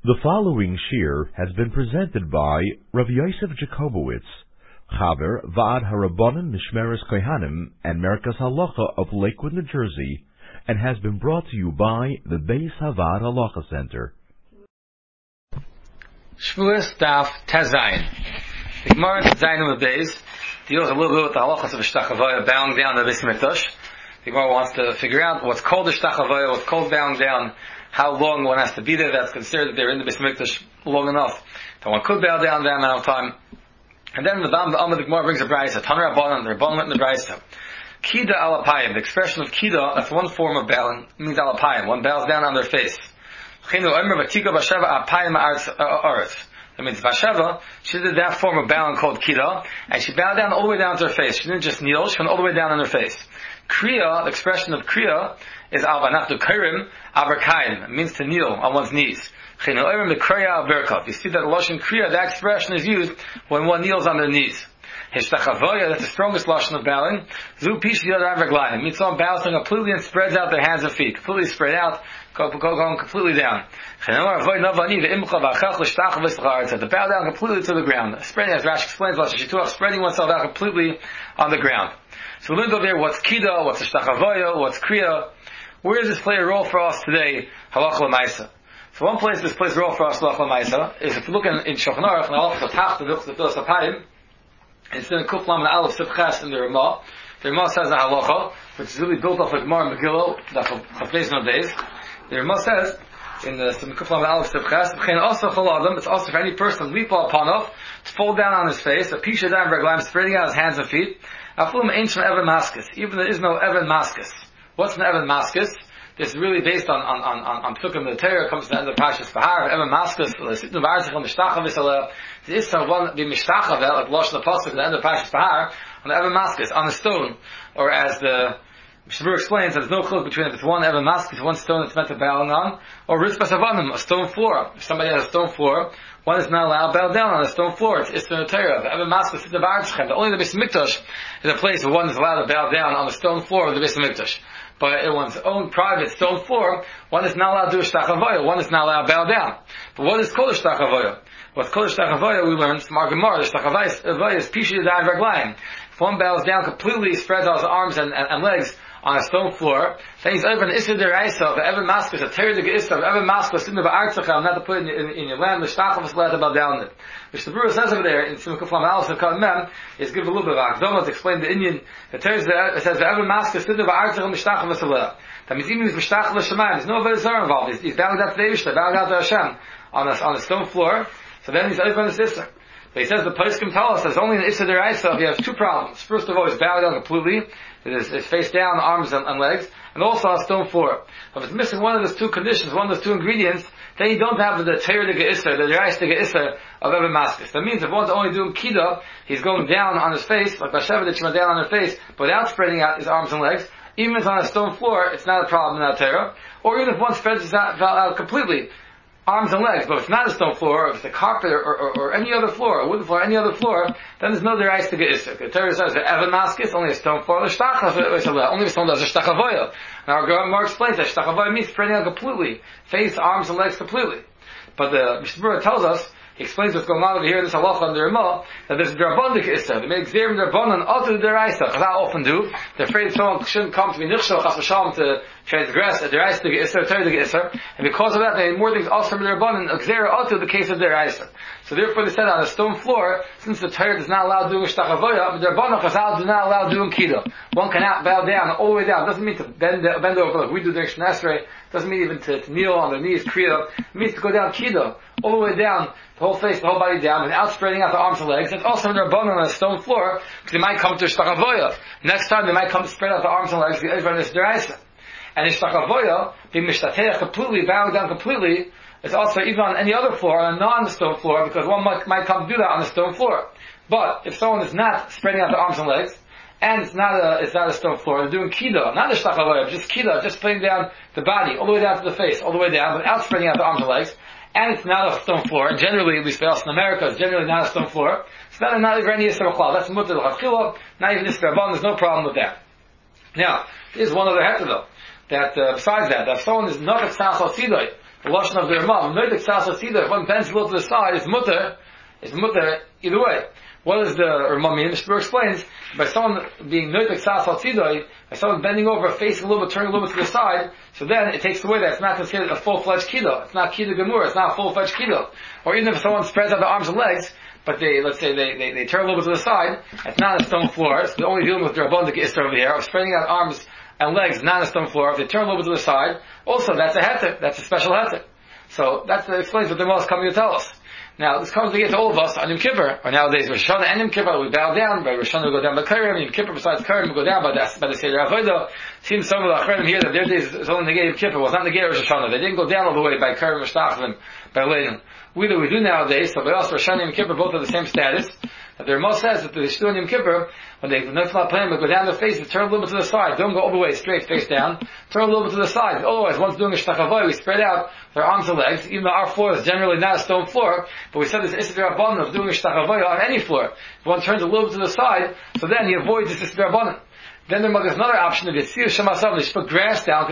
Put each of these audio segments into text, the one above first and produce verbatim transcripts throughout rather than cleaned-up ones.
The following shir has been presented by Rav Yosef Jacobowitz, Chaver Va'ad Harabonim Mishmeres Kohanim and Merkas Halacha of Lakewood, New Jersey, and has been brought to you by the Beis Havad Halacha Center. Shvuas Daf Tezayin. The Gemara Tezayin of the Beis deals a little bit with the halachas of Shtachavaya, bowing down the Beis Mikdash. The Gemara wants to figure out what's called the Shtachavaya, what's called bowing down, how long one has to be there. That's considered that they're in the Beis Mikdash long enough that one could bow down that amount of time. And then the Dam the Amud the Gemara brings a brayso. Tanur Rabbanan, the Rabbanan went in the brayso. Kida alapayim, the expression of kida, that's one form of bowing, means alapayim. One bows down on their face. That means Vasheva, she did that form of bowing called kida, and she bowed down all the way down to her face. She didn't just kneel, she went all the way down on her face. Kriya, the expression of kriya, is alvanachtu kairim abrakayim. It means to kneel on one's knees. You see that lashon kriya, that expression is used when one kneels on their knees. Hishtachavaya, that's the strongest lashon of bowing. Zu pish yadav raglayim. Means someone bows completely and spreads out their hands and feet, completely spread out, go, go, going completely down. To bow down completely to the ground. Spreading, as Rashi explains, spreading oneself out completely on the ground. So we learned over there what's kida, what's hishtachavaya, what's kriya. Where does this play a role for us today? Halacha l'maisa. So one place this plays a role for us, halacha l'maisa, is if you look in, in Shulchan Aruch, in halacha l'tach, the Filas HaPayim, it's in Kuf Lamed Aleph Sibches in the Ramah. The Ramah says the halacha, which is really built off of Gemara and Megillah, the Chavbeis no days. The Ramah says, in the Kuf Lamed Aleph Sibches, B'chein also chol adam, it's also for any person, lipa upon of, to fall down on his face, a pisha down reglaim, spreading out his hands and feet, afum ancient Evan Maskis, even there is no Evan Maskis. What's an Evan Maskis? This is really based on on on on, on Psukim the Torah. Comes to the end of Parshas Bahar. Evan Maskis, l'sitnu b'artzich l'mishtachavah. The Isra one be mishtachavah, like Losh the Pasuk at the end of Parshas Bahar, on the Evan Maskis, on the stone, or as the Shabur explains, there's no close between if it's one Evan Maskis, one stone that's meant to bow on, or Rizpas Avanim, a stone floor. If somebody has a stone floor, one is not allowed to bow down on a stone floor. It's Isra the Torah. The Evan Maskis is the b'artzich. Only the Beis Mikdash is a place where one is allowed to bow down on the stone floor of the Beis Mikdash. But in one's own private stone floor, one is not allowed to do a shtachavaya, one is not allowed to bow down. But what is called a shtachavaya? What's called a shtachavaya, we learned from our Gemara, the shtachavaya is pisha yadayim raglayim. If one bows down completely, spreads out his arms and, and, and legs on a stone floor, then he's over an issur deraisa, the Evan Maskus, a teir de ge'isra, Evan Maskus, in the ba'artzacham, not to put it in, in, in your land, the shtachavah is allowed to bow down it. Which the Brewer says over there, in Simcha Flam Aleph Kal Mem, is give a little bit of akdama to explain the Indian, the teir it says, the Evan Maskus, in the ba'artzacham, the shtachavah is allowed. That means even if he's mishtachah l'shamayim, there's no Avodah Zarah involved, he's, he's bowing down to the Eivishter, bowing down to Hashem, on a, on a stone floor, so then he's over on his issur. But he says the Poskim tell us there's only an issur deraisa, he has two problems. First of all, he's bowing down completely, his, his face down, arms and, and legs, and also on a stone floor. If it's missing one of those two conditions, one of those two ingredients, then you don't have the Teir de Ge'isser, the Deraisa de Ge'isser of Evan Maskis. That means if one's only doing Kida, he's going down on his face, like Basheva that she went down on her face, but without spreading out his arms and legs. Even if it's on a stone floor, it's not a problem in that Torah. Or even if one spreads his out, out completely, arms and legs, but if it's not a stone floor, or if it's a carpet, or, or, or any other floor, a wooden floor, any other floor, then there's no deraisa to get isser. The Torah says that Evan Maskis, only a stone floor, the shtachavah, only if someone does a shtachavaya. Now our Gemara explains that shtachavaya means spreading out completely, face, arms, and legs completely. But the Mishnah tells us, he explains what's going on over here in this halacha on the Ramah, that there's a drabandik issa. They make zayim drabanan alter the deraisa. Because I often do. They're afraid someone shouldn't come to be nichshel chas v'shalom to transgress a deraisa to get issa, to get issa. And because of that, they made more things also from the drabanan, xera alter the case of deraisa. So therefore they said on a stone floor, since the Torah does not allow doing shtachavaya, the drabanan chazal do not allow doing kida. One cannot bow down all the way down. It doesn't mean to bend bend over like we do during Shemona Esrei. It doesn't mean even to, to kneel on their knees, kriya. It means to go down kida, all the way down, the whole face, the whole body down, without spreading out the arms and legs. It's also in their bone on a stone floor, because they might come to shtachavaya. Next time they might come to spread out the arms and legs, the Ezra is deraisa. And in shtachavaya, being mishtateh completely, bowing down completely, it's also even on any other floor, on a non-stone floor, because one might, might come to do that on the stone floor. But if someone is not spreading out the arms and legs, and it's not a, it's not a stone floor, they're doing kida, not a shtachavaya, just kida, just putting down the body, all the way down to the face, all the way down, without spreading out the arms and legs, and it's not a stone floor, and generally, at least for us in America, it's generally not a stone floor, it's not, not even any Yisra B'chlal, that's mutter l'chadchila, not even Yisra B'an, there's no problem with that. Now, there's one other heter though, that uh, besides that, that if someone is not at Sas al Sidoi, the lashon of the Ramah, noitek tzas atzida, if one bends a little to the side, it's mutter, it's mutter either way. What does the Ramah mean? The Shmuel explains, by someone being noitek tzas atzida, by someone bending over, facing a little bit, turning a little bit to the side, so then it takes away that it's not considered a full-fledged kiddush. It's not kiddush gemur, it's not a full-fledged kiddush. Or even if someone spreads out the arms and legs, but they, let's say they, they, they turn a little bit to the side, it's not a stone floor, so they're only dealing with the Rabban Isser over here, of spreading out arms and legs, not a stone floor. If they turn a little bit to the side, also that's a heter, that's a special heter. So that explains what the Ramah is coming to tell us. Now, this comes to get to all of us on Yom Kippur, or nowadays Rosh Hashanah and Yom Kippur, we bow down, by Rosh Hashanah we go down by Keren, Yom Kippur besides Keren we go down by the, by the Seder Avodah. Seems some of the Achrenim here that their days is only Negei Yom Kippur, well it's not Negei Rosh Hashanah, they didn't go down all the way by Keren, Mishtachlim, by Leinim. We do we do nowadays, so by us, Rosh Hashanah and Yom Kippur both have the same status. That the Ramah says that the Shtu and Yom Kippur, when they not playing, but go down their faces, turn a little bit to the side. Don't go all the way straight, face down. Turn a little bit to the side. Otherwise, once doing a shtachavoy, we spread out their arms and legs. Even though our floor is generally not a stone floor, but we said this Issur Rabbanan of doing a shtachavoy on any floor. If one turns a little bit to the side, so then he avoids this Issur Rabbanan. Then there is another option of Yitzir Shemasav, you should put grass down,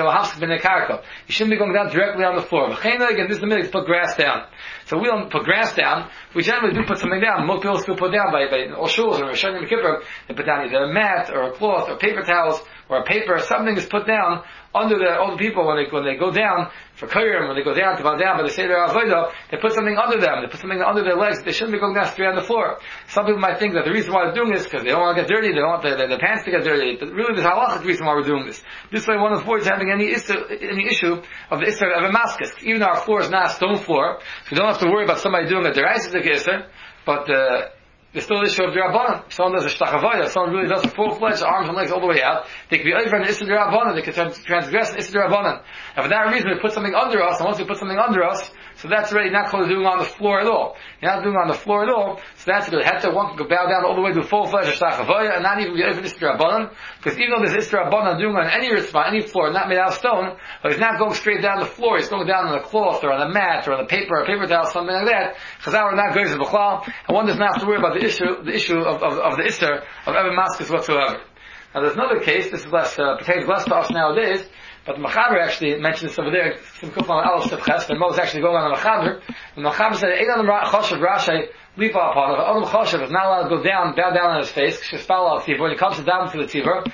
you shouldn't be going down directly on the floor. Again, this is the minute to put grass down. So we don't put grass down, we generally do put something down. Most people still put down by, by all shuls or Rosh Hashanah and Kippur, they put down either a mat or a cloth or paper towels or a paper, something is put down under the, all the people when they, when they go down for Kayrim, when they go down to go down by the Seder Avodah, they put something under them, they put something under their legs, they shouldn't be going down straight on the floor. Some people might think that the reason why they're doing this is because they don't want to get dirty, they don't want their, their, their pants to get dirty, but really there's a halachic reason why we're doing this. This way one avoids having any issue, any issue of the Issur of a Damascus. Even though our floor is not a stone floor, so we don't have to worry about somebody doing a deraisa to Issur, but uh, there's still the issue of the Rabbanan. If someone does a shtachavoy, if someone really does a full-fledged arms and legs all the way out, they can be over an Issur Rabbanan, they can transgress an Issur Rabbanan. And for that reason, we put something under us, and once we put something under us, so that's already not called doing on the floor at all. You're not doing on the floor at all, so that's good. Heter, one can bow down all the way to full-fledged shtachavoy, and not even be over an Issur Rabbanan, because even though there's Issur Rabbanan doing on any ritzvah, any floor, not made out of stone, but he's not going straight down the floor, he's going down on a cloth, or on a mat, or on a paper, or a paper towel, something like that. Chazal are not going to b'chlal, and one does not have to worry about the issue, the issue of, of, of the Issur of Eben Maskus whatsoever. Now there's another case, this is less, uh, pertains less to us nowadays, but the Machaber actually mentions this over there, Sim Kufan Aleph Sefches, and Mo is actually going on the Machaber, and the Machaber said, Ein Adam Choshev Rashi Lipa upon it, Adam Choshev is not allowed to go down, bow down on his face, Shespal al Tivor, when he comes down to the Tivor,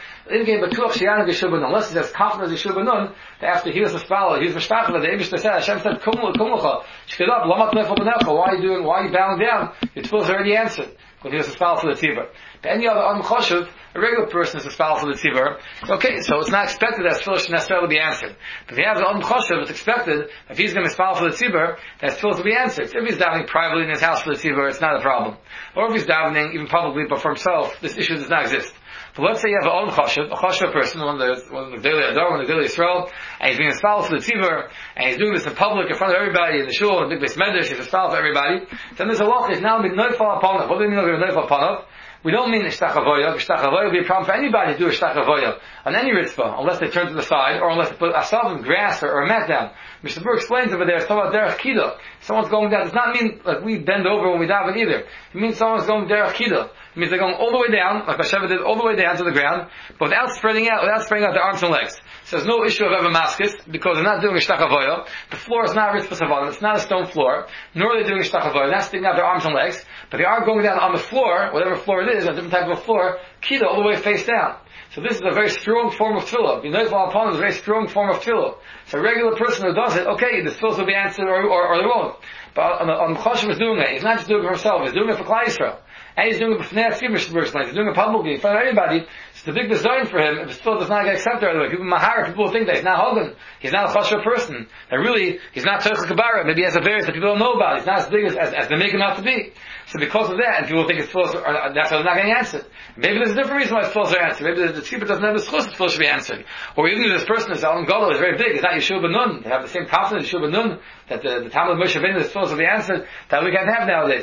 unless he says confident as Yeshua that after he was a spal, he was Mishpachel, the Eibishter said, Hashem said, Kumul, Kumulcha, Shkidab, Lamat Nefel Benelcha, why are you doing, why are you bowing down? Your tefillah is already answered, when he was a spal for the Tivor. But any other Adam Choshev, a regular person is a spal for the Tivor, okay, so it's not expected that tefillah should necessarily be answered. But if you have an Adam Choshev, it's expected, if he's going to spal for the Tivor, that tefillah to be answered. If he's davening privately in his house for the Tivor, it's not a problem. Or if he's davening, even publicly, but for himself, this issue does not exist. But let's say you have an Adam Choshev, a Choshev person, one of the, one of the daily Adar, one of the daily Yisrael, and he's being a spal for the Tivor, and he's doing this in public, in front of everybody, in the shul, in the big base medrash, he's a spal for everybody, then there's a law, is now being noifal upon it. What do we mean by noifal upon it? We don't mean ishtachavoya. Ishtachavoya will be a problem for anybody to do ishtachavoya on any ritzvah, unless they turn to the side, or unless they put a salve of grass or, or a mat down. Mister Berg explains over there, it's talking about derech kida. Someone's going down. It does not mean like we bend over when we daven either. It means someone's going derech kida. It means they're going all the way down, like Basheva did, all the way down to the ground, but without spreading out, without spreading out their arms and legs. So there's no issue of Eben Maskus, because they're not doing ishtachavoya. The floor is not ritzvah savalim. It's not a stone floor, nor are they doing ishtachavoya. They're not sticking out their arms and legs, but they are going down on the floor, whatever floor it is, a different type of a floor, kida all the way face down. So this is a very strong form of tefillah. Yinoifal upon is a very strong form of tefillah. So a regular person who does it, okay, the tefillah will be answered or, or, or they won't. But on, on Choshev is doing it. He's not just doing it for himself, he's doing it for Klal Yisrael. And he's doing it for Fnei Tzibur, he's doing it publicly, in front of everybody. It's the big design for him. If the tefillah does not get accepted right away, people mahar, people think that he's not Hogan. He's not a Choshev person. That really, he's not Tochel Kabara. Maybe he has a various that people don't know about. He's not as big as, as, as they make him out to be. So because of that, and people think his tefillah are, that's why they're not getting answered. Maybe there's a different reason why his tefillah are answered. Maybe the, the tzibur doesn't have the schus, the tefillah should be answered. Or even if this person is Alan Gadol, is very big, is not Yeshua ben Nun. They have the same confidence Yeshua ben Nun, that the, the Talmud Moshe Rabbeinu, the tefillah will be answered, that we can't have nowadays.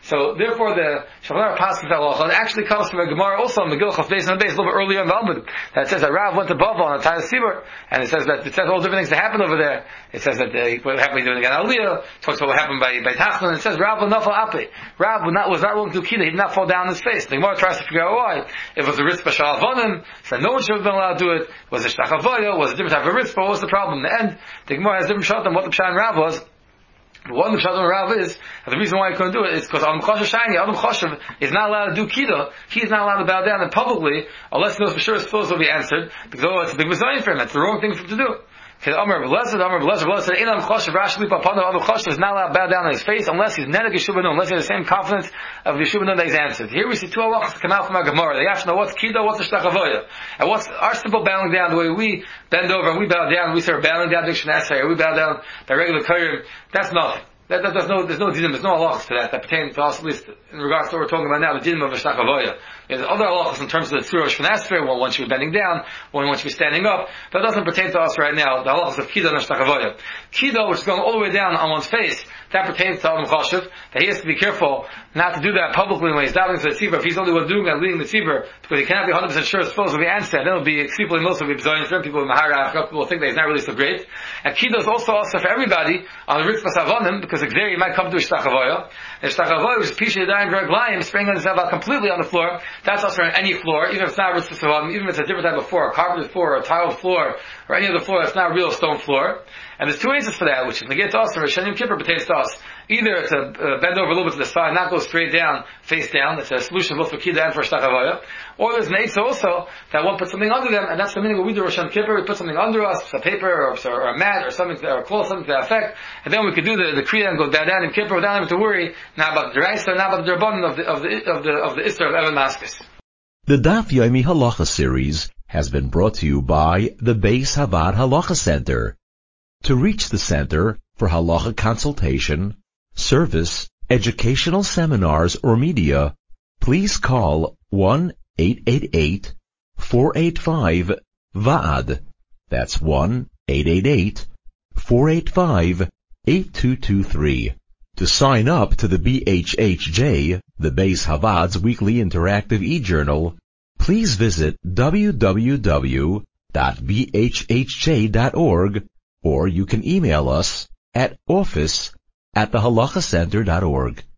So therefore, the Shulchan Aruch Pasuk Halacha actually comes from a Gemara also on Megillah Chaf Beis and Beis a little bit earlier in the Amud that says that Rav went to Bavel on a Tayyas Sibur, and it says that it says all different things that happened over there. It says that uh, what happened during the Aliyah, talks about what happened by by Tachlan. It says Rav Nafal Ape. Rav was not was not willing to do Kida. He did not fall down on his face. The Gemara tries to figure out why. If it was a Ritzpah Shalavonim, so no one should have been allowed to do it. Was it Shtachavoya? Was it a different type of Ritzpah? What was the problem? In the end, the Gemara has different shot on what the Pshat and Rav was. But one of the Pshat and Rav is, and the reason why he couldn't do it is because Adam Choshev Shiny, Adam Choshev is not allowed to do Kida. He is not allowed to bow down and publicly, unless he knows for sure his tefillos will be answered, because oh, it's a big mizayim for him. That's the wrong thing for him to do. Because Amar Blessed, Amar Blessed, Blessed, Adam Choshev, Rashi Lipa Pano, Adam Choshev is not allowed to bow down on his face unless he's Nedek Yeshua Nun, unless he has the same confidence of Yeshua Nun that he's answered. Here we see two halachas come out from our Gemara. They have to know what's Kida, what's the Shtachavoya. And what's our simple bowing down, the way we bend over and we bow down, we start bowing down Dikshan Esay, or we bow down by regular Kayrim, that's nothing. That, that, there's no, there's no dinim, there's no halachas to that, that pertain to us, at least in regards to what we're talking about now, the dinim of a Shtachavoya. There's other halachas in terms of the Tzura Shvan Esfer, one, one should be bending down, one, one should be standing up, but it doesn't pertain to us right now, the halachas of Kida and Shtachavoya. Kida, which is going all the way down on one's face, that pertains to Adam Choshev, that he has to be careful not to do that publicly when he's davening to the tzibur. If he's only one doing that, leading the tzibur, because he cannot be one hundred percent sure his supposed to be answered, then it'll be, people in most will be bizarre, people in Maharach, people will think that he's not really so great. And Kida is also also for everybody on the Ritzvah Savonim, because there you might come to a Shtachavoya. And Shtachavoya, which is Pisha Yadayim Verglayim, spraying on himself out completely on the floor, that's also on any floor, even if it's not Ritzvah Savonim, even if it's a different type of floor, a carpeted floor, or a tiled floor, or any other floor that's not a real stone floor. And there's two answers for that, which is Negeh to us, and Rosh Hashanah Yom Kippur pertains to us. Either it's a uh, bend over a little bit to the side, not go straight down, face down. That's a solution both for Kida and for Shtachavoya. Or there's an Eitzah also that one puts something under them, and that's the meaning of what we do Rosh Hashanah Kippur. We put something under us, a paper or, or a mat or something, or a cloth, something to that effect, and then we could do the, the Kriya and go down, down in Kippur without having to worry not about the Deraisa, not about the Derabbanan of the of the of the of the Isser of Evan Maskis. The Daf Yomi Halacha series has been brought to you by the Beis Havad Halacha Center. To reach the center for halacha consultation, service, educational seminars, or media, please call one eight eight eight, four eight five, V A D. That's one eight eight eight, four eight five, eight two two three. To sign up to the B H H J, the Beis Havad's weekly interactive e-journal, please visit w w w dot b h h j dot org, or you can email us at office at the halacha center dot org.